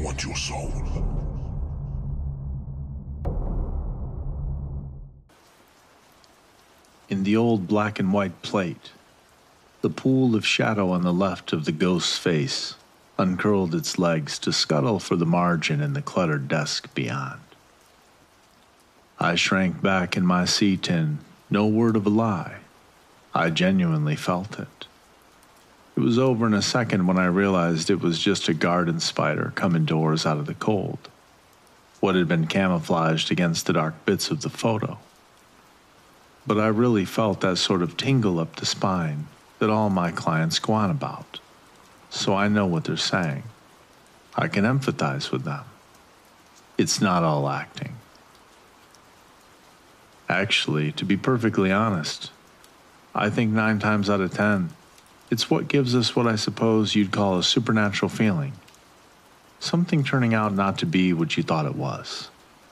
want your soul. In the old black and white plate, the pool of shadow on the left of the ghost's face uncurled its legs to scuttle for the margin in the cluttered desk beyond. I shrank back in my seat and, no word of a lie, I genuinely felt it. It was over in a second when I realized it was just a garden spider come indoors out of the cold, what had been camouflaged against the dark bits of the photo. But I really felt that sort of tingle up the spine that all my clients go on about. So I know what they're saying. I can empathize with them. It's not all acting. Actually, to be perfectly honest, I think 9 times out of 10, it's what gives us what I suppose you'd call a supernatural feeling. Something turning out not to be what you thought it was.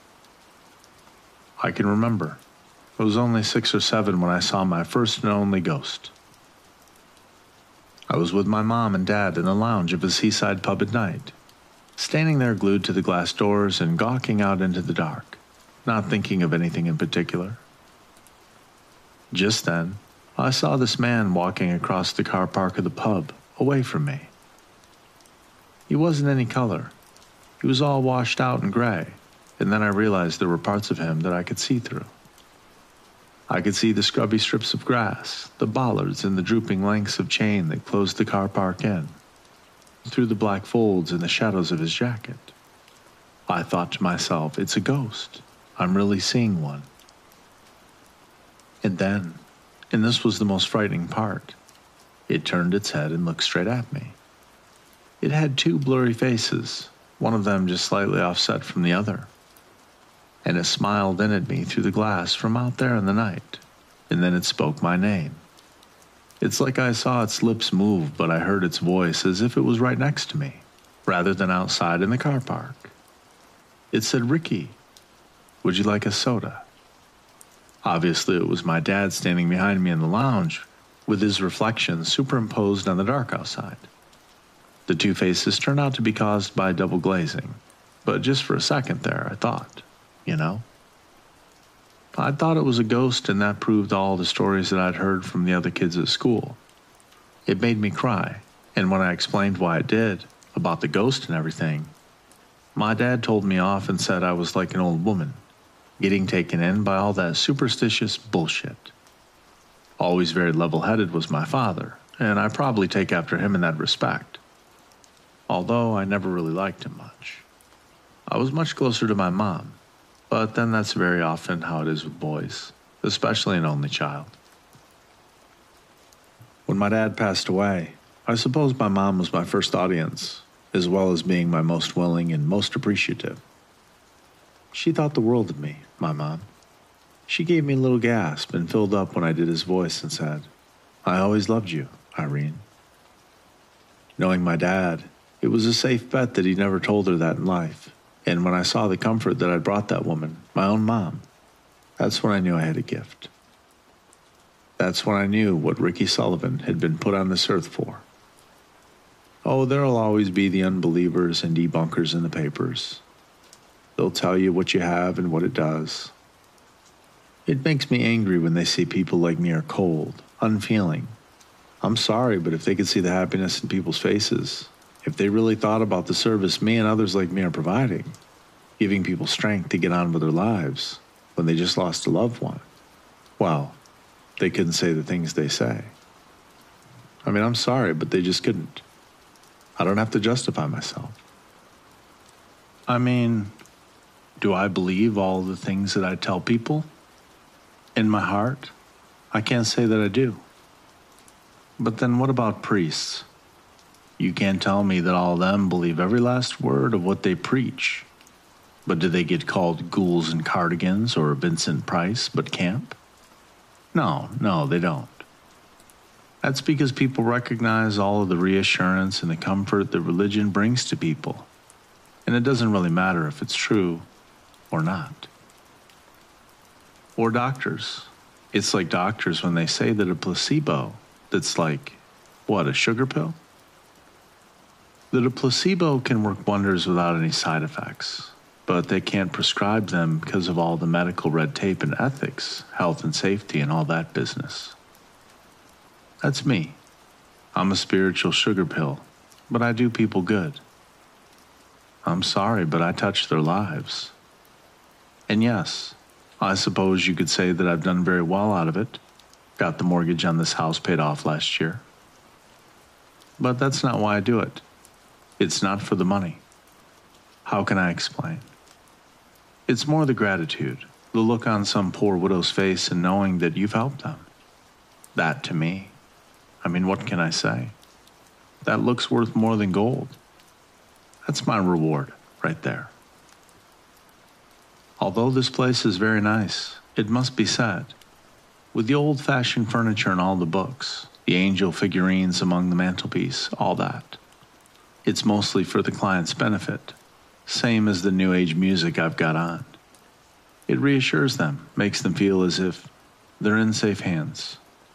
I can remember. I was only 6 or 7 when I saw my first and only ghost. I was with my mom and dad in the lounge of a seaside pub at night, standing there glued to the glass doors and gawking out into the dark, not thinking of anything in particular. Just then, I saw this man walking across the car park of the pub, away from me. He wasn't any color. He was all washed out and gray, and then I realized there were parts of him that I could see through. I could see the scrubby strips of grass, the bollards and the drooping lengths of chain that closed the car park in, through the black folds and the shadows of his jacket. I thought to myself, it's a ghost. I'm really seeing one. And then, and this was the most frightening part, it turned its head and looked straight at me. It had 2 blurry faces, one of them just slightly offset from the other. And it smiled in at me through the glass from out there in the night, and then it spoke my name. It's like I saw its lips move, but I heard its voice as if it was right next to me, rather than outside in the car park. It said, "Ricky, would you like a soda?" Obviously, it was my dad standing behind me in the lounge, with his reflection superimposed on the dark outside. The 2 faces turned out to be caused by double glazing, but just for a second there, I thought, you know? I thought it was a ghost, and that proved all the stories that I'd heard from the other kids at school. It made me cry, and when I explained why it did, about the ghost and everything, my dad told me off and said I was like an old woman, getting taken in by all that superstitious bullshit. Always very level-headed was my father, and I probably take after him in that respect. Although I never really liked him much. I was much closer to my mom, but then that's very often how it is with boys, especially an only child. When my dad passed away, I suppose my mom was my first audience, as well as being my most willing and most appreciative. She thought the world of me, my mom. She gave me a little gasp and filled up when I did his voice and said, "I always loved you, Irene." Knowing my dad, it was a safe bet that he never told her that in life, and when I saw the comfort that I'd brought that woman, my own mom, that's when I knew I had a gift. That's when I knew what Ricky Sullivan had been put on this earth for. Oh, there'll always be the unbelievers and debunkers in the papers. They'll tell you what you have and what it does. It makes me angry when they say people like me are cold, unfeeling. I'm sorry, but if they could see the happiness in people's faces, if they really thought about the service me and others like me are providing, giving people strength to get on with their lives when they just lost a loved one, well, they couldn't say the things they say. I mean, I'm sorry, but they just couldn't. I don't have to justify myself. I mean, do I believe all the things that I tell people? In my heart, I can't say that I do. But then what about priests? You can't tell me that all of them believe every last word of what they preach. But do they get called ghouls and cardigans or Vincent Price but camp? No, they don't. That's because people recognize all of the reassurance and the comfort that religion brings to people. And it doesn't really matter if it's true or not. Or doctors. It's like doctors when they say that a placebo that's like, what, a sugar pill? That a placebo can work wonders without any side effects, but they can't prescribe them because of all the medical red tape and ethics, health and safety, and all that business. That's me. I'm a spiritual sugar pill, but I do people good. I'm sorry, but I touch their lives. And yes, I suppose you could say that I've done very well out of it. Got the mortgage on this house paid off last year. But that's not why I do it. It's not for the money. How can I explain? It's more the gratitude, the look on some poor widow's face and knowing that you've helped them. That to me, I mean, what can I say? That look's worth more than gold. That's my reward right there. Although this place is very nice, it must be said, with the old-fashioned furniture and all the books, the angel figurines among the mantelpiece, all that, it's mostly for the client's benefit, same as the new age music I've got on. It reassures them, makes them feel as if they're in safe hands.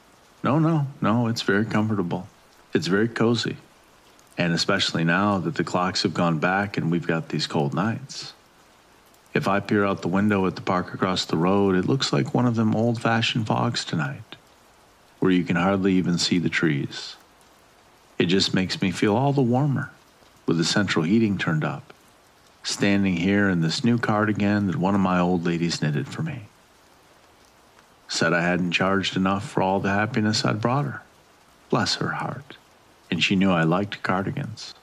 No, it's very comfortable. It's very cozy. And especially now that the clocks have gone back and we've got these cold nights. If I peer out the window at the park across the road, it looks like one of them old-fashioned fogs tonight, where you can hardly even see the trees. It just makes me feel all the warmer, with the central heating turned up, standing here in this new cardigan that one of my old ladies knitted for me. Said I hadn't charged enough for all the happiness I'd brought her. Bless her heart. And she knew I liked cardigans.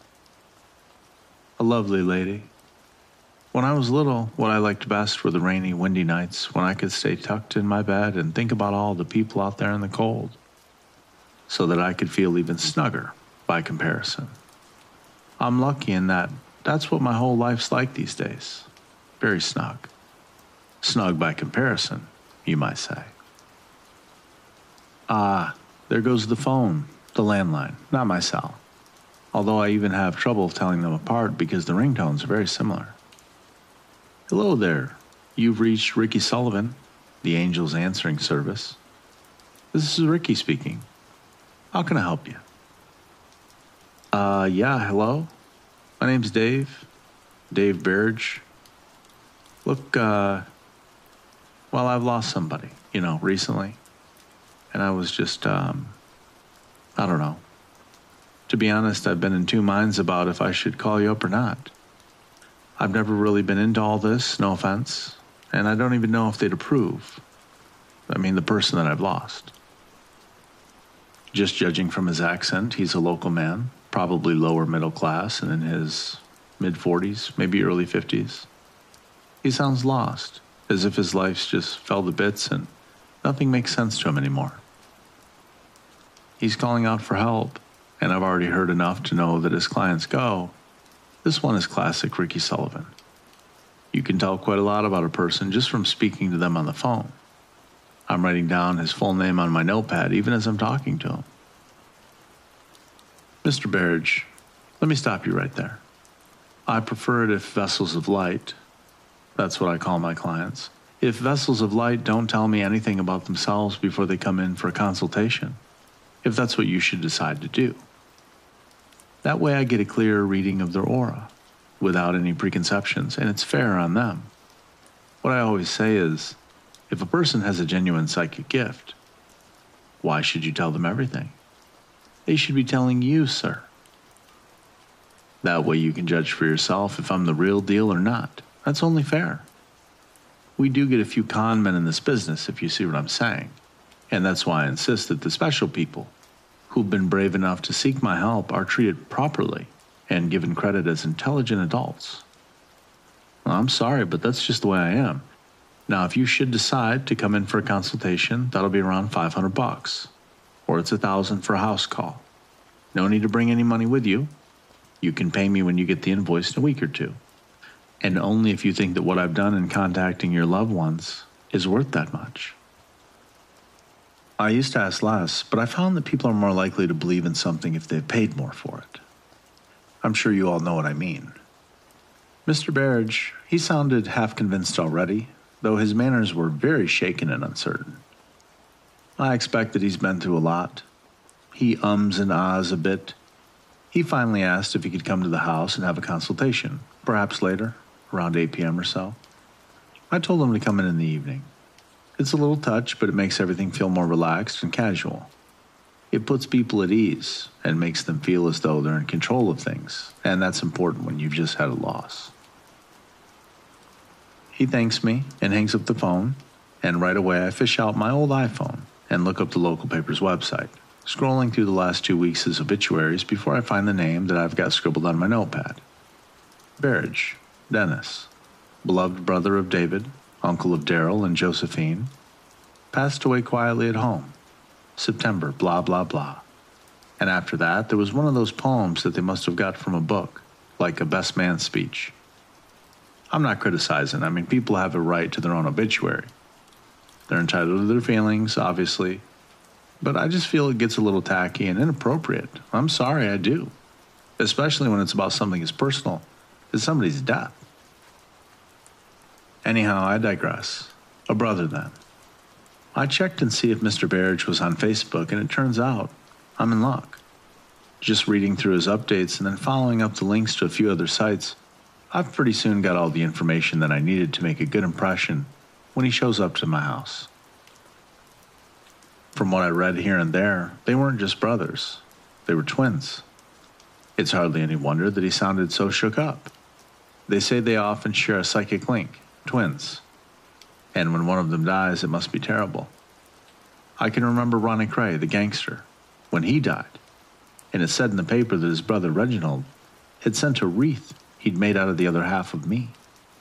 A lovely lady. When I was little, what I liked best were the rainy, windy nights when I could stay tucked in my bed and think about all the people out there in the cold, so that I could feel even snugger by comparison. I'm lucky in that that's what my whole life's like these days. Very snug. Snug by comparison, you might say. Ah, there goes the phone, the landline, not my cell. Although I even have trouble telling them apart because the ringtones are very similar. Hello there. You've reached Ricky Sullivan, the Angel's answering service. This is Ricky speaking. How can I help you? Yeah, hello? My name's Dave. Dave Berge. Look, well, I've lost somebody, recently. And I was just, I don't know. To be honest, I've been in two minds about if I should call you up or not. I've never really been into all this, no offense, and I don't even know if they'd approve. I mean, the person that I've lost. Just judging from his accent, he's a local man, probably lower middle class and in his mid-40s, maybe early 50s. He sounds lost, as if his life's just fell to bits and nothing makes sense to him anymore. He's calling out for help, and I've already heard enough to know that as clients go, this one is classic Ricky Sullivan. You can tell quite a lot about a person just from speaking to them on the phone. I'm writing down his full name on my notepad even as I'm talking to him. Mr. Berge, let me stop you right there. I prefer it if vessels of light, that's what I call my clients, if vessels of light don't tell me anything about themselves before they come in for a consultation, if that's what you should decide to do. That way I get a clearer reading of their aura, without any preconceptions, and it's fair on them. What I always say is, if a person has a genuine psychic gift, why should you tell them everything? They should be telling you, sir. That way you can judge for yourself if I'm the real deal or not. That's only fair. We do get a few con men in this business, if you see what I'm saying, and that's why I insist that the special people who've been brave enough to seek my help are treated properly and given credit as intelligent adults. Well, I'm sorry, but that's just the way I am. Now, if you should decide to come in for a consultation, that'll be around $500, or it's $1,000 for a house call. No need to bring any money with you. You can pay me when you get the invoice in a week or two, and only if you think that what I've done in contacting your loved ones is worth that much. I used to ask less, but I found that people are more likely to believe in something if they've paid more for it. I'm sure you all know what I mean. Mr. Berge, he sounded half convinced already, though his manners were very shaken and uncertain. I expect that he's been through a lot. He ums and ahs a bit, He finally asked if he could come to the house and have a consultation, perhaps later, around 8 p.m. or so. I told him to come in the evening. It's a little touch, but it makes everything feel more relaxed and casual. It puts people at ease and makes them feel as though they're in control of things, and that's important when you've just had a loss. He thanks me and hangs up the phone, and right away I fish out my old iPhone and look up the local paper's website, scrolling through the last 2 weeks' obituaries before I find the name that I've got scribbled on my notepad. Berridge, Dennis, beloved brother of David, uncle of Daryl and Josephine, passed away quietly at home, September, blah, blah, blah. And after that, there was one of those poems that they must have got from a book, like a best man speech. I'm not criticizing. I mean, people have a right to their own obituary. They're entitled to their feelings, obviously, but I just feel it gets a little tacky and inappropriate. I'm sorry, I do. Especially when it's about something as personal as somebody's death. Anyhow, I digress. A brother, then. I checked and see if Mr. Berridge was on Facebook, and it turns out I'm in luck. Just reading through his updates and then following up the links to a few other sites, I've pretty soon got all the information that I needed to make a good impression when he shows up to my house. From what I read here and there, they weren't just brothers. They were twins. It's hardly any wonder that he sounded so shook up. They say they often share a psychic link, twins. And when one of them dies, it must be terrible. I can remember Ronnie Cray, the gangster, when he died. And it said in the paper that his brother Reginald had sent a wreath he'd made out of the other half of me.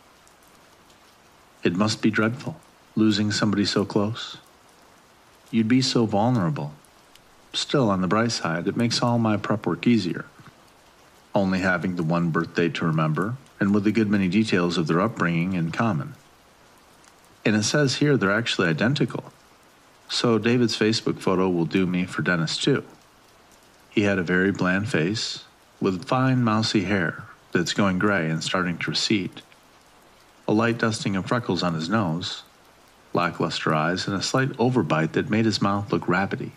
It must be dreadful, losing somebody so close. You'd be so vulnerable. Still, on the bright side, it makes all my prep work easier. Only having the one birthday to remember, and with a good many details of their upbringing in common. And it says here they're actually identical. So David's Facebook photo will do me for Dennis too. He had a very bland face, with fine mousy hair that's going gray and starting to recede. A light dusting of freckles on his nose, lackluster eyes, and a slight overbite that made his mouth look rabbity.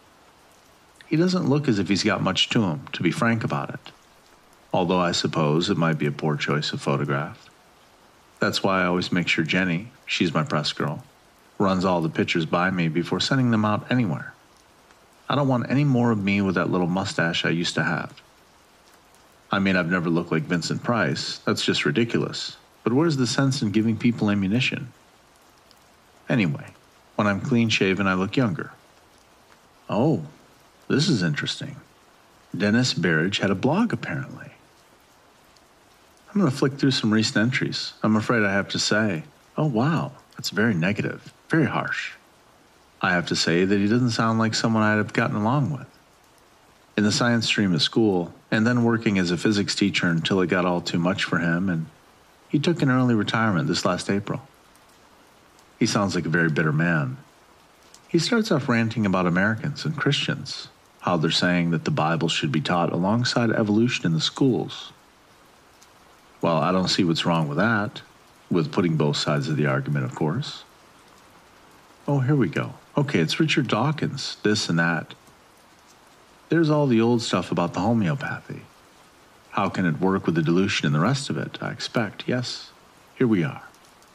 He doesn't look as if he's got much to him, to be frank about it. Although I suppose it might be a poor choice of photograph. That's why I always make sure Jenny, she's my press girl, runs all the pictures by me before sending them out anywhere. I don't want any more of me with that little mustache I used to have. I mean, I've never looked like Vincent Price. That's just ridiculous. But where's the sense in giving people ammunition? Anyway, when I'm clean-shaven, I look younger. Oh, this is interesting. Dennis Berridge had a blog, apparently. I'm going to flick through some recent entries. I'm afraid I have to say, oh wow, that's very negative, very harsh. I have to say that he doesn't sound like someone I'd have gotten along with. In the science stream at school, and then working as a physics teacher until it got all too much for him, and he took an early retirement this last April. He sounds like a very bitter man. He starts off ranting about Americans and Christians, how they're saying that the Bible should be taught alongside evolution in the schools. Well, I don't see what's wrong with that, with putting both sides of the argument, of course. Oh, here we go. Okay, it's Richard Dawkins, this and that. There's all the old stuff about the homeopathy. How can it work with the dilution and the rest of it, I expect. Yes, here we are.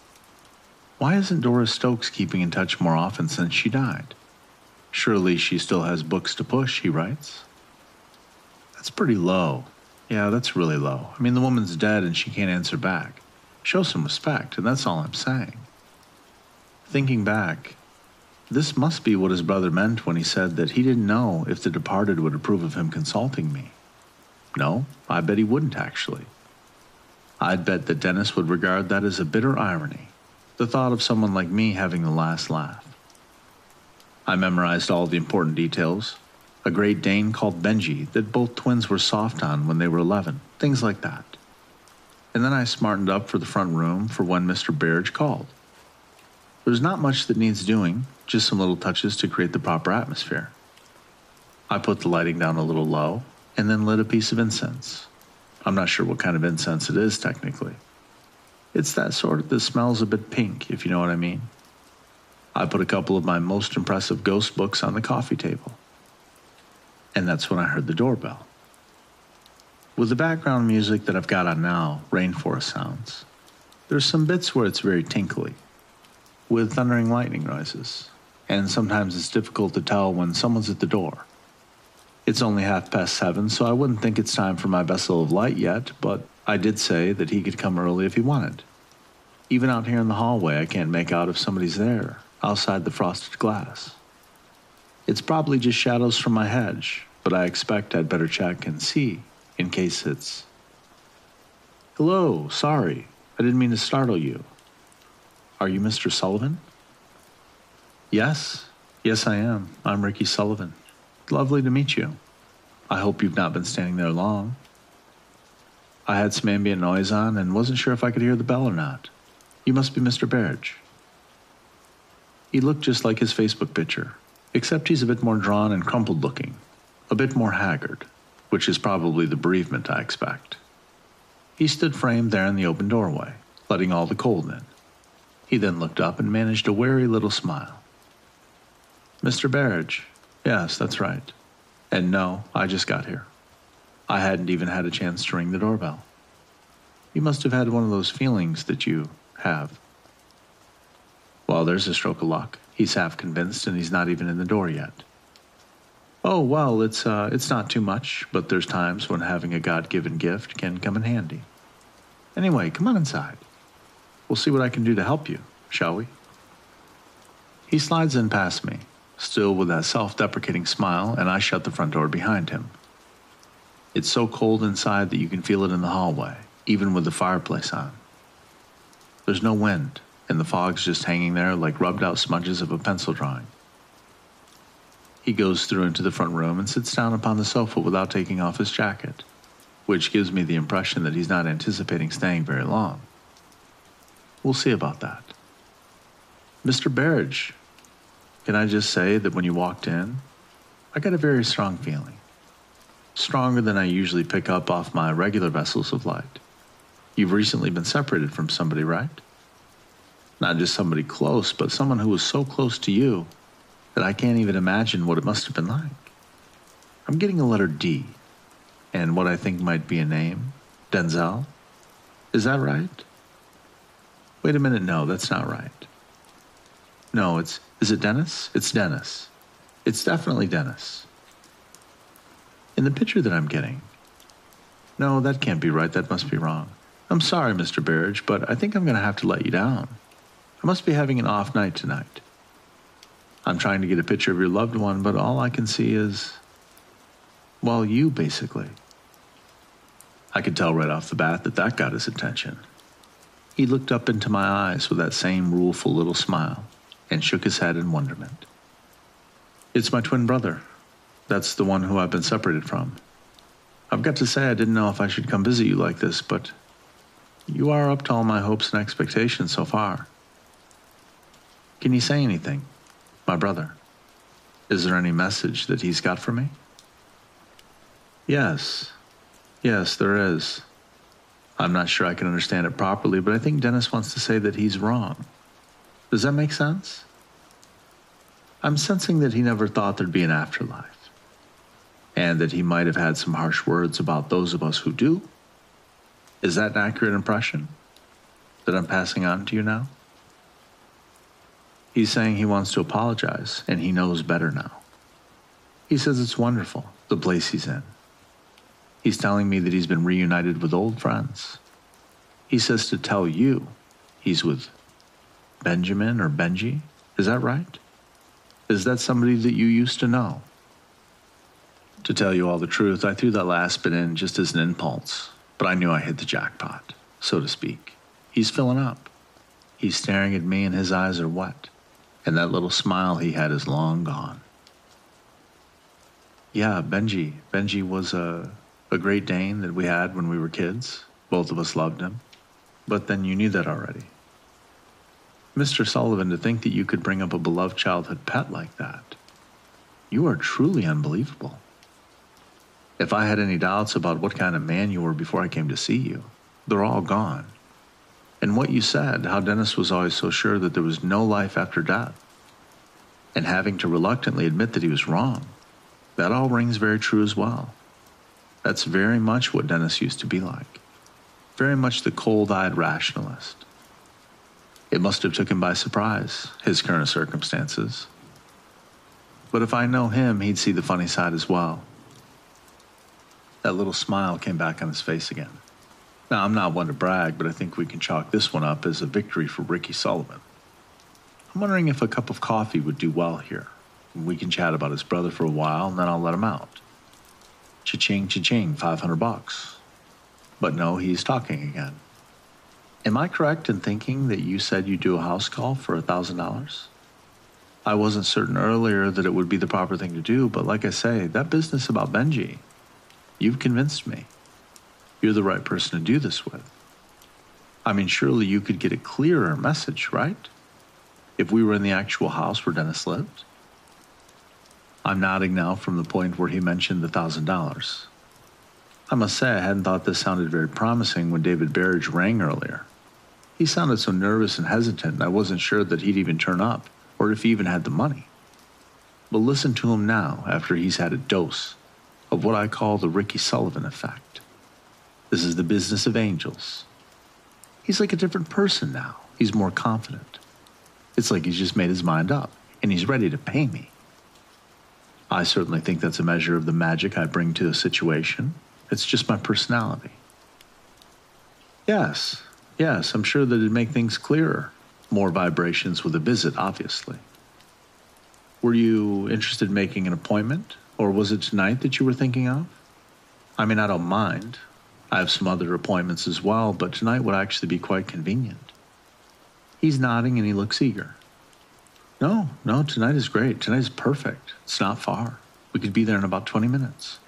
Why isn't Doris Stokes keeping in touch more often since she died? Surely she still has books to push, he writes. That's pretty low. Yeah, that's really low. I mean, the woman's dead and she can't answer back. Show some respect, and that's all I'm saying. Thinking back, this must be what his brother meant when he said that he didn't know if the departed would approve of him consulting me. No, I bet he wouldn't actually. I'd bet that Dennis would regard that as a bitter irony, the thought of someone like me having the last laugh. I memorized all the important details. A Great Dane called Benji that both twins were soft on when they were 11, things like that. And then I smartened up for the front room for when Mr. Berridge called. There's not much that needs doing, just some little touches to create the proper atmosphere. I put the lighting down a little low, and then lit a piece of incense. I'm not sure what kind of incense it is technically. It's that sort that smells a bit pink, if you know what I mean. I put a couple of my most impressive ghost books on the coffee table. And that's when I heard the doorbell. With the background music that I've got on now, rainforest sounds, there's some bits where it's very tinkly, with thundering lightning noises, and sometimes it's difficult to tell when someone's at the door. It's only 7:30, so I wouldn't think it's time for my vessel of light yet, but I did say that he could come early if he wanted. Even out here in the hallway, I can't make out if somebody's there, outside the frosted glass. It's probably just shadows from my hedge, but I expect I'd better check and see, in case it's... Hello, sorry, I didn't mean to startle you. Are you Mr. Sullivan? Yes, I am. I'm Ricky Sullivan. Lovely to meet you. I hope you've not been standing there long. I had some ambient noise on and wasn't sure if I could hear the bell or not. You must be Mr. Berridge. He looked just like his Facebook picture, except he's a bit more drawn and crumpled looking, a bit more haggard, which is probably the bereavement I expect. He stood framed there in the open doorway, letting all the cold in. He then looked up and managed a wary little smile. Mr. Berridge, yes, that's right. And no, I just got here. I hadn't even had a chance to ring the doorbell. You must have had one of those feelings that you have. Well, there's a stroke of luck. He's half convinced and he's not even in the door yet. Oh, well, it's not too much, but there's times when having a God-given gift can come in handy. Anyway, come on inside. We'll see what I can do to help you, shall we? He slides in past me, still with that self-deprecating smile, and I shut the front door behind him. It's so cold inside that you can feel it in the hallway, even with the fireplace on. There's no wind, and the fog's just hanging there like rubbed-out smudges of a pencil drawing. He goes through into the front room and sits down upon the sofa without taking off his jacket, which gives me the impression that he's not anticipating staying very long. We'll see about that. Mr. Berridge, can I just say that when you walked in, I got a very strong feeling. Stronger than I usually pick up off my regular vessels of light. You've recently been separated from somebody, right? Not just somebody close, but someone who was so close to you that I can't even imagine what it must have been like. I'm getting a letter D, and what I think might be a name, Denzel. Is that right? Wait a minute, no, that's not right. No, is it Dennis? It's Dennis. It's definitely Dennis. In the picture that I'm getting. No, that can't be right, that must be wrong. I'm sorry, Mr. Berridge, but I think I'm going to have to let you down. I must be having an off night tonight. I'm trying to get a picture of your loved one, but all I can see is, well, you, basically. I could tell right off the bat that got his attention. He looked up into my eyes with that same rueful little smile and shook his head in wonderment. It's my twin brother. That's the one who I've been separated from. I've got to say I didn't know if I should come visit you like this, but you are up to all my hopes and expectations so far. Can you say anything, my brother? Is there any message that he's got for me? Yes, there is. I'm not sure I can understand it properly, but I think Dennis wants to say that he's wrong. Does that make sense? I'm sensing that he never thought there'd be an afterlife, and that he might have had some harsh words about those of us who do. Is that an accurate impression that I'm passing on to you now? He's saying he wants to apologize, and he knows better now. He says it's wonderful, the place he's in. He's telling me that he's been reunited with old friends. He says to tell you he's with Benjamin or Benji. Is that right? Is that somebody that you used to know? To tell you all the truth, I threw that last bit in just as an impulse, but I knew I hit the jackpot, so to speak. He's filling up. He's staring at me and his eyes are wet, and that little smile he had is long gone. Yeah, Benji. Benji was a Great Dane that we had when we were kids. Both of us loved him. But then you knew that already. Mr. Sullivan, to think that you could bring up a beloved childhood pet like that. You are truly unbelievable. If I had any doubts about what kind of man you were before I came to see you, they're all gone. And what you said, how Dennis was always so sure that there was no life after death, and having to reluctantly admit that he was wrong, that all rings very true as well. That's very much what Dennis used to be like. Very much the cold-eyed rationalist. It must have took him by surprise, his current circumstances. But if I know him, he'd see the funny side as well. That little smile came back on his face again. Now, I'm not one to brag, but I think we can chalk this one up as a victory for Ricky Sullivan. I'm wondering if a cup of coffee would do well here. We can chat about his brother for a while, and then I'll let him out. Cha-ching, cha-ching, $500. But no, he's talking again. Am I correct in thinking that you said you'd do a house call for $1,000? I wasn't certain earlier that it would be the proper thing to do, but like I say, that business about Benji, you've convinced me. You're the right person to do this with. I mean, surely you could get a clearer message, right? If we were in the actual house where Dennis lived? I'm nodding now from the point where he mentioned the $1,000. I must say I hadn't thought this sounded very promising when David Berridge rang earlier. He sounded so nervous and hesitant, and I wasn't sure that he'd even turn up, or if he even had the money. But listen to him now, after he's had a dose of what I call the Ricky Sullivan effect. This is the business of angels. He's like a different person now. He's more confident. It's like he's just made his mind up, and he's ready to pay me. I certainly think that's a measure of the magic I bring to a situation. It's just my personality. Yes, I'm sure that it'd make things clearer. More vibrations with a visit, obviously. Were you interested in making an appointment, or was it tonight that you were thinking of? I mean, I don't mind. I have some other appointments as well, but tonight would actually be quite convenient. He's nodding and he looks eager. No, tonight is great. Tonight is perfect. It's not far. We could be there in about 20 minutes.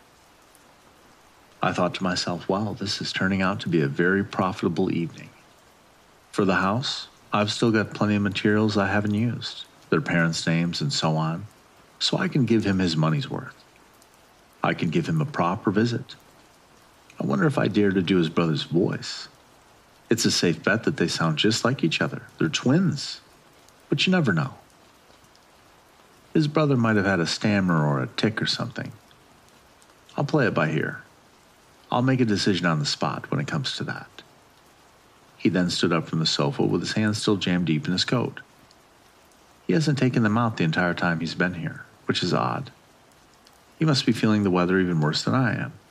I thought to myself, wow, this is turning out to be a very profitable evening. For the house, I've still got plenty of materials I haven't used, their parents' names and so on, so I can give him his money's worth. I can give him a proper visit. I wonder if I dare to do his brother's voice. It's a safe bet that they sound just like each other. They're twins. But you never know. His brother might have had a stammer or a tic or something. I'll play it by ear. I'll make a decision on the spot when it comes to that. He then stood up from the sofa with his hands still jammed deep in his coat. He hasn't taken them out the entire time he's been here, which is odd. He must be feeling the weather even worse than I am.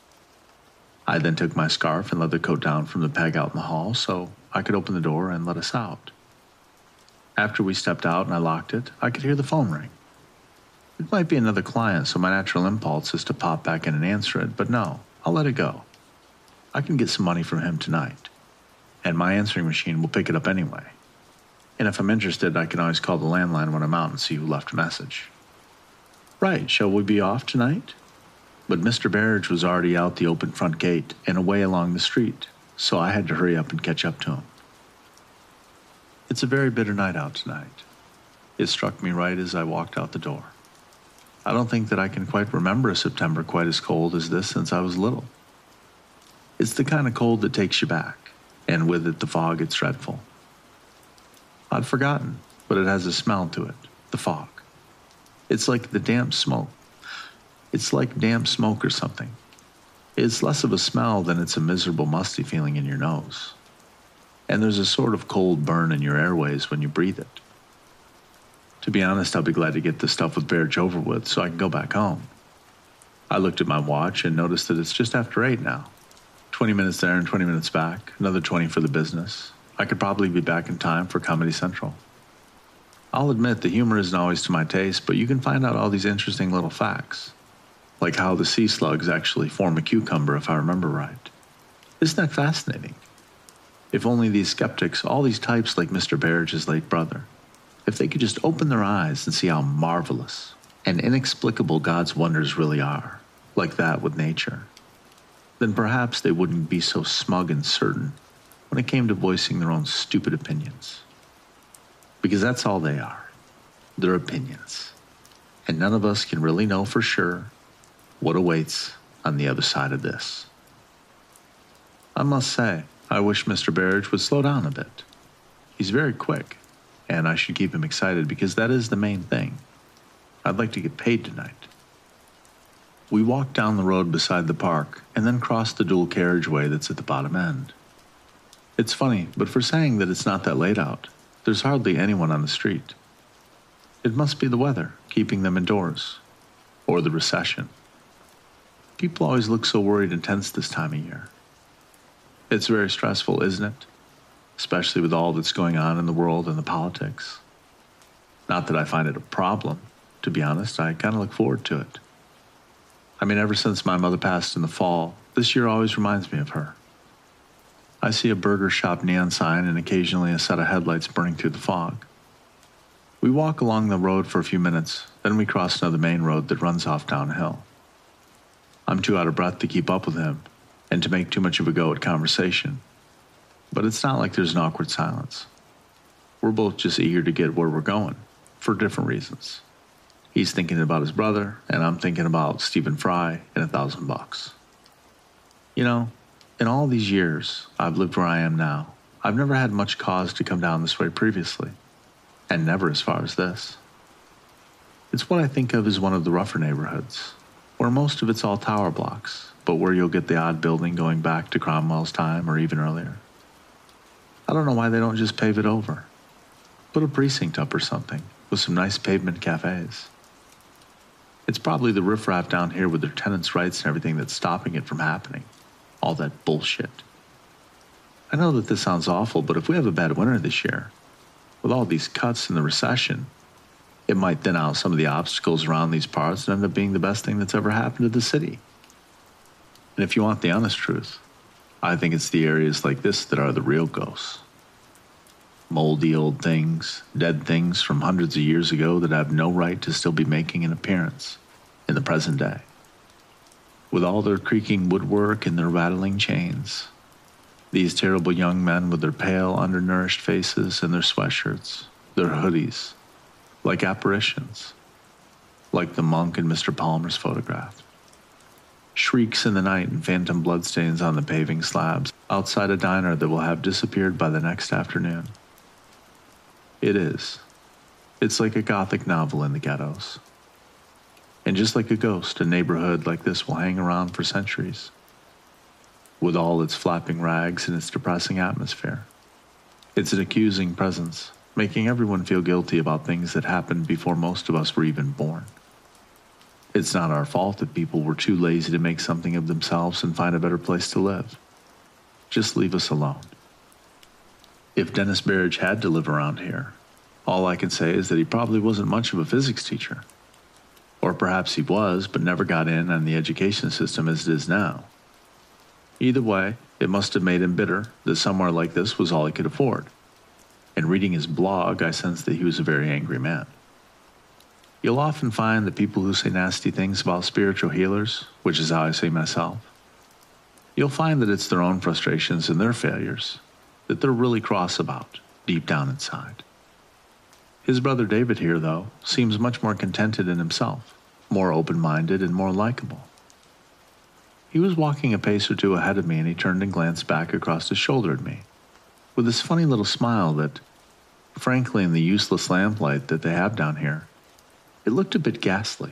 I then took my scarf and let the coat down from the peg out in the hall so I could open the door and let us out. After we stepped out and I locked it, I could hear the phone ring. It might be another client, so my natural impulse is to pop back in and answer it, but no, I'll let it go. I can get some money from him tonight, and my answering machine will pick it up anyway. And if I'm interested, I can always call the landline when I'm out and see who left a message. Right, shall we be off tonight? But Mr. Berridge was already out the open front gate and away along the street, so I had to hurry up and catch up to him. It's a very bitter night out tonight. It struck me right as I walked out the door. I don't think that I can quite remember a September quite as cold as this since I was little. It's the kind of cold that takes you back, and with it the fog gets dreadful. I'd forgotten, but it has a smell to it, the fog. It's like the damp smoke. It's like damp smoke or something. It's less of a smell than it's a miserable musty feeling in your nose. And there's a sort of cold burn in your airways when you breathe it. To be honest, I'll be glad to get this stuff with Berridge over with so I can go back home. I looked at my watch and noticed that it's just after 8 now. 20 minutes there and 20 minutes back, another 20 for the business. I could probably be back in time for Comedy Central. I'll admit the humor isn't always to my taste, but you can find out all these interesting little facts. Like how the sea slugs actually form a cucumber, if I remember right. Isn't that fascinating? If only these skeptics, all these types like Mr. Berridge's late brother, if they could just open their eyes and see how marvelous and inexplicable God's wonders really are, like that with nature, then perhaps they wouldn't be so smug and certain when it came to voicing their own stupid opinions. Because that's all they are. They're opinions. And none of us can really know for sure what awaits on the other side of this. I must say, I wish Mr. Berridge would slow down a bit. He's very quick, and I should keep him excited because that is the main thing. I'd like to get paid tonight. We walk down the road beside the park and then cross the dual carriageway that's at the bottom end. It's funny, but for saying that it's not that late out, there's hardly anyone on the street. It must be the weather, keeping them indoors. Or the recession. People always look so worried and tense this time of year. It's very stressful, isn't it? Especially with all that's going on in the world and the politics. Not that I find it a problem. To be honest, I kind of look forward to it. I mean, ever since my mother passed in the fall, this year always reminds me of her. I see a burger shop neon sign and occasionally a set of headlights burning through the fog. We walk along the road for a few minutes, then we cross another main road that runs off downhill. I'm too out of breath to keep up with him and to make too much of a go at conversation. But it's not like there's an awkward silence. We're both just eager to get where we're going, for different reasons. He's thinking about his brother, and I'm thinking about Stephen Fry and $1,000. You know, in all these years I've lived where I am now, I've never had much cause to come down this way previously, and never as far as this. It's what I think of as one of the rougher neighborhoods, where most of it's all tower blocks, but where you'll get the odd building going back to Cromwell's time or even earlier. I don't know why they don't just pave it over. Put a precinct up or something, with some nice pavement cafes. It's probably the riffraff down here with their tenants' rights and everything that's stopping it from happening. All that bullshit. I know that this sounds awful, but if we have a bad winter this year, with all these cuts and the recession, it might thin out some of the obstacles around these parts and end up being the best thing that's ever happened to the city. And if you want the honest truth, I think it's the areas like this that are the real ghosts. Moldy old things, dead things from hundreds of years ago that have no right to still be making an appearance in the present day. With all their creaking woodwork and their rattling chains, these terrible young men with their pale, undernourished faces and their sweatshirts, their hoodies, like apparitions, like the monk in Mr. Palmer's photograph. Shrieks in the night and phantom bloodstains on the paving slabs outside a diner that will have disappeared by the next afternoon. It is. It's like a gothic novel in the ghettos. And just like a ghost, a neighborhood like this will hang around for centuries, with all its flapping rags and its depressing atmosphere. It's an accusing presence, making everyone feel guilty about things that happened before most of us were even born. It's not our fault that people were too lazy to make something of themselves and find a better place to live. Just leave us alone. If Dennis Barrage had to live around here, all I can say is that he probably wasn't much of a physics teacher. Or perhaps he was, but never got in on the education system as it is now. Either way, it must have made him bitter that somewhere like this was all he could afford. And reading his blog, I sensed that he was a very angry man. You'll often find that people who say nasty things about spiritual healers, which is how I say myself, you'll find that it's their own frustrations and their failures that they're really cross about, deep down inside. His brother David here, though, seems much more contented in himself, more open-minded and more likable. He was walking a pace or two ahead of me and he turned and glanced back across his shoulder at me, with this funny little smile that, frankly, in the useless lamplight that they have down here, it looked a bit ghastly.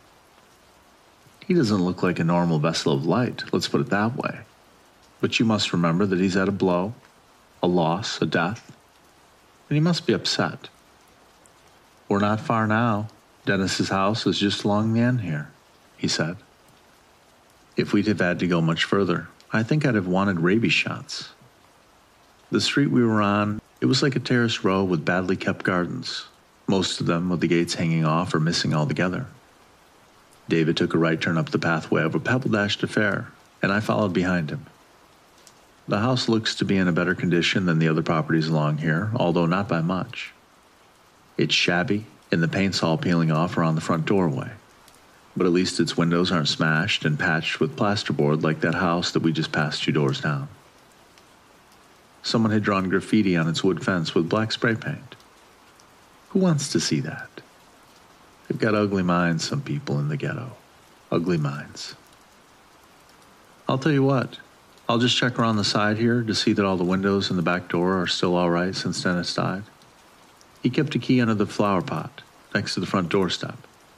He doesn't look like a normal vessel of light, let's put it that way. But you must remember that he's had a blow, a loss, a death, and he must be upset. We're not far now. Dennis's house is just along the end here, he said. If we'd have had to go much further, I think I'd have wanted rabies shots. The street we were on, it was like a terraced row with badly kept gardens, most of them with the gates hanging off or missing altogether. David took a right turn up the pathway of a pebble-dashed affair, and I followed behind him. The house looks to be in a better condition than the other properties along here, although not by much. It's shabby, and the paint's all peeling off around the front doorway. But at least its windows aren't smashed and patched with plasterboard like that house that we just passed 2 doors down. Someone had drawn graffiti on its wood fence with black spray paint. Who wants to see that? They've got ugly minds, some people in the ghetto. Ugly minds. I'll tell you what. I'll just check around the side here to see that all the windows and the back door are still all right since Dennis died. He kept a key under the flower pot, next to the front doorstep.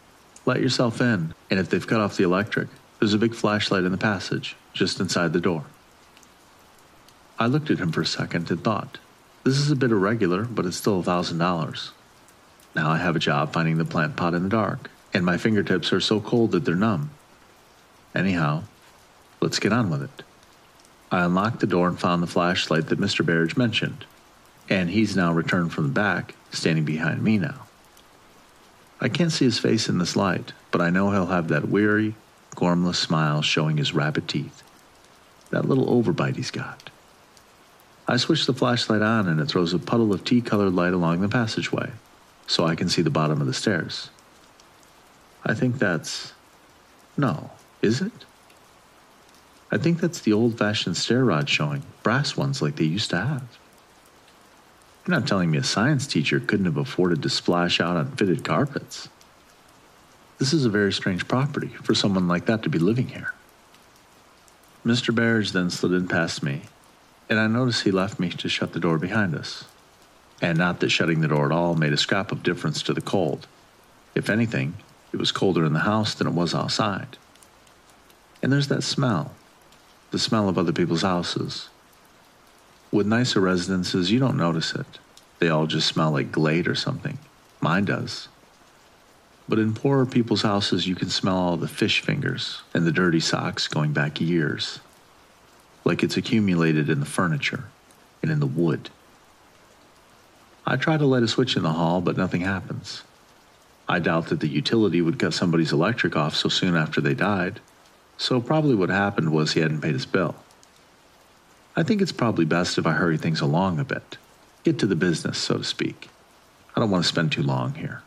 Let yourself in, and if they've cut off the electric, there's a big flashlight in the passage, just inside the door. I looked at him for a second and thought, this is a bit irregular, but it's still $1,000. Now I have a job finding the plant pot in the dark, and my fingertips are so cold that they're numb. Anyhow, let's get on with it. I unlocked the door and found the flashlight that Mr. Berridge mentioned, and he's now returned from the back, standing behind me now. I can't see his face in this light, but I know he'll have that weary, gormless smile showing his rabbit teeth. That little overbite he's got. I switch the flashlight on and it throws a puddle of tea-colored light along the passageway, so I can see the bottom of the stairs. I think that's... No, is it? I think that's the old-fashioned stair rod showing, brass ones like they used to have. You're not telling me a science teacher couldn't have afforded to splash out on fitted carpets. This is a very strange property for someone like that to be living here. Mr. Berridge then slid in past me, and I noticed he left me to shut the door behind us. And not that shutting the door at all made a scrap of difference to the cold. If anything, it was colder in the house than it was outside. And there's that smell, the smell of other people's houses. With nicer residences, you don't notice it. They all just smell like Glade or something. Mine does. But in poorer people's houses, you can smell all the fish fingers and the dirty socks going back years. Like it's accumulated in the furniture and in the wood. I try to light a switch in the hall, but nothing happens. I doubt that the utility would cut somebody's electric off so soon after they died, so probably what happened was he hadn't paid his bill. I think it's probably best if I hurry things along a bit, get to the business, so to speak. I don't want to spend too long here.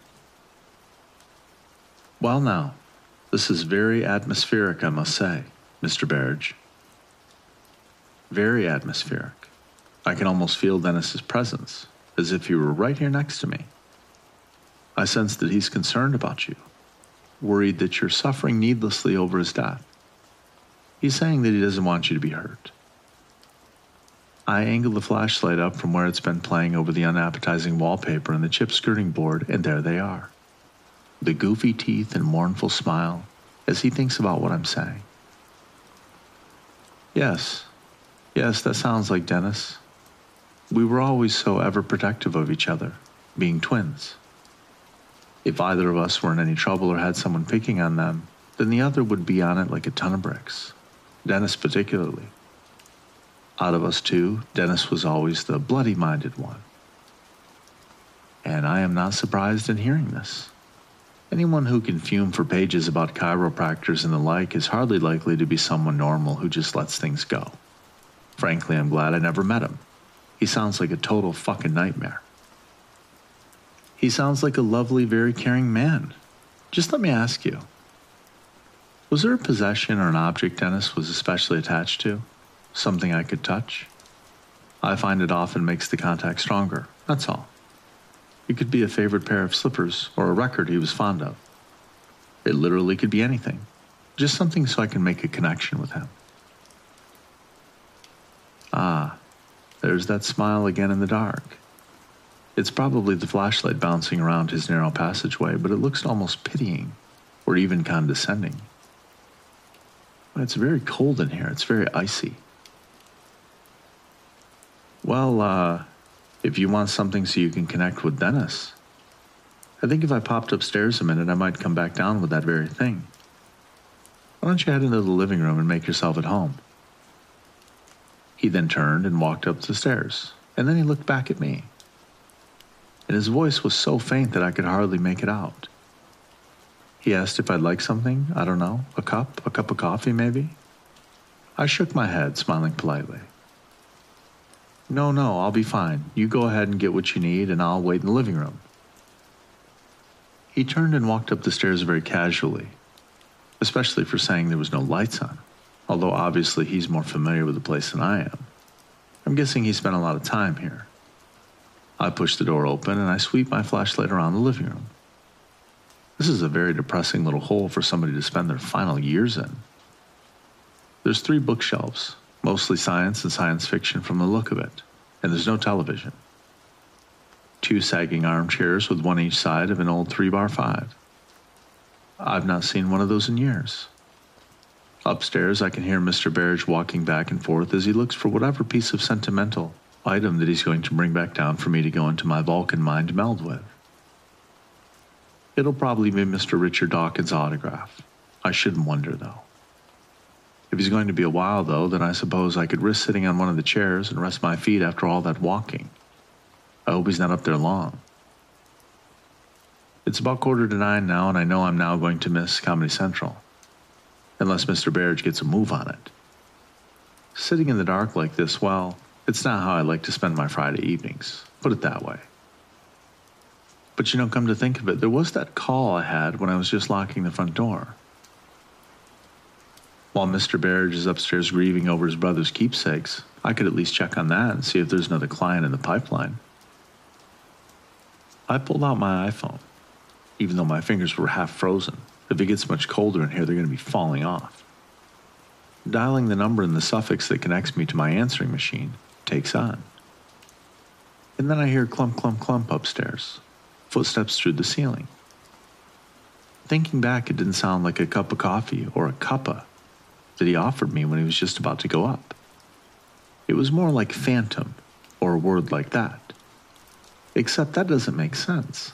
Well now, this is very atmospheric, I must say, Mr. Berridge. Very atmospheric. I can almost feel Dennis's presence, as if he were right here next to me. I sense that he's concerned about you, worried that you're suffering needlessly over his death. He's saying that he doesn't want you to be hurt. I angle the flashlight up from where it's been playing over the unappetizing wallpaper and the chip skirting board, and there they are. The goofy teeth and mournful smile as he thinks about what I'm saying. Yes, that sounds like Dennis. We were always so ever protective of each other, being twins. If either of us were in any trouble or had someone picking on them, then the other would be on it like a ton of bricks. Dennis particularly. Out of us two, Dennis was always the bloody-minded one. And I am not surprised in hearing this. Anyone who can fume for pages about chiropractors and the like is hardly likely to be someone normal who just lets things go. Frankly, I'm glad I never met him. He sounds like a total fucking nightmare. He sounds like a lovely, very caring man. Just let me ask you, was there a possession or an object Dennis was especially attached to? Something I could touch? I find it often makes the contact stronger, that's all. It could be a favorite pair of slippers or a record he was fond of. It literally could be anything. Just something so I can make a connection with him. Ah, there's that smile again in the dark. It's probably the flashlight bouncing around his narrow passageway, but it looks almost pitying or even condescending. It's very cold in here. It's very icy. Well, if you want something so you can connect with Dennis, I think if I popped upstairs a minute, I might come back down with that very thing. Why don't you head into the living room and make yourself at home? He then turned and walked up the stairs, and then he looked back at me. And his voice was so faint that I could hardly make it out. He asked if I'd like something, I don't know, a cup of coffee maybe? I shook my head, smiling politely. No, I'll be fine. You go ahead and get what you need, and I'll wait in the living room. He turned and walked up the stairs very casually, especially for saying there was no lights on, although obviously he's more familiar with the place than I am. I'm guessing he spent a lot of time here. I push the door open and I sweep my flashlight around the living room. This is a very depressing little hole for somebody to spend their final years in. There's 3 bookshelves, mostly science and science fiction from the look of it, and there's no television. 2 sagging armchairs with one each side of an old 3x5. I've not seen one of those in years. Upstairs, I can hear Mr. Berridge walking back and forth as he looks for whatever piece of sentimental item that he's going to bring back down for me to go into my Vulcan mind to meld with. It'll probably be Mr. Richard Dawkins' autograph. I shouldn't wonder, though. If he's going to be a while, though, then I suppose I could risk sitting on one of the chairs and rest my feet after all that walking. I hope he's not up there long. It's about 8:45 now, and I know I'm now going to miss Comedy Central. Unless Mr. Berridge gets a move on it. Sitting in the dark like this, well, it's not how I like to spend my Friday evenings. Put it that way. But come to think of it, there was that call I had when I was just locking the front door. While Mr. Berridge is upstairs grieving over his brother's keepsakes, I could at least check on that and see if there's another client in the pipeline. I pulled out my iPhone, even though my fingers were half frozen. If it gets much colder in here, they're going to be falling off. Dialing the number in the suffix that connects me to my answering machine takes on. And then I hear clump, clump, clump upstairs, footsteps through the ceiling. Thinking back, it didn't sound like a cup of coffee or a cuppa that he offered me when he was just about to go up. It was more like phantom or a word like that. Except that doesn't make sense.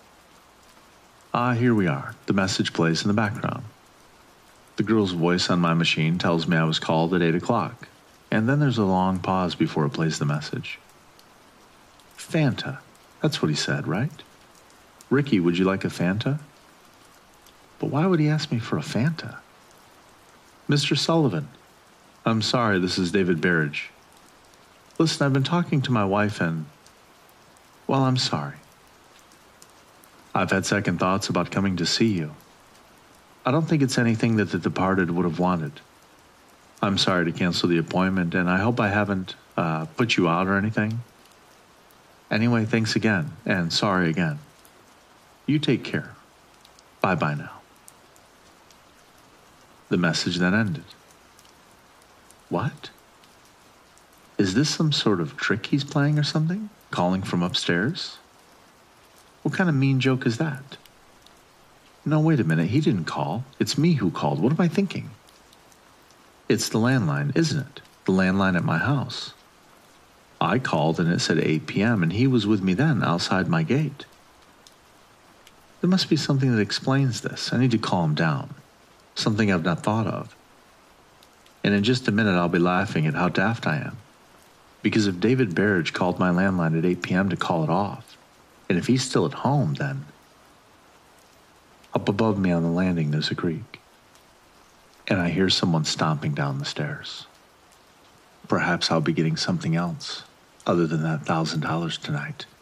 Here we are. The message plays in the background. The girl's voice on my machine tells me I was called at 8 o'clock, and then there's a long pause before it plays the message. Fanta. That's what he said, right? Ricky, would you like a Fanta? But why would he ask me for a Fanta? Mr. Sullivan. I'm sorry, this is David Berridge. Listen, I've been talking to my wife and... Well, I'm sorry. I've had second thoughts about coming to see you. I don't think it's anything that the departed would have wanted. I'm sorry to cancel the appointment, and I hope I haven't put you out or anything. Anyway, thanks again, and sorry again. You take care. Bye-bye now. The message then ended. What? Is this some sort of trick he's playing or something? Calling from upstairs? What kind of mean joke is that? No, wait a minute, he didn't call. It's me who called. What am I thinking? It's the landline, isn't it? The landline at my house. I called and it said 8 p.m. and he was with me then outside my gate. There must be something that explains this. I need to calm down. Something I've not thought of. And in just a minute I'll be laughing at how daft I am. Because if David Berridge called my landline at 8 p.m. to call it off, and if he's still at home, then... Up above me on the landing, there's a creak. And I hear someone stomping down the stairs. Perhaps I'll be getting something else, other than that $1,000 tonight.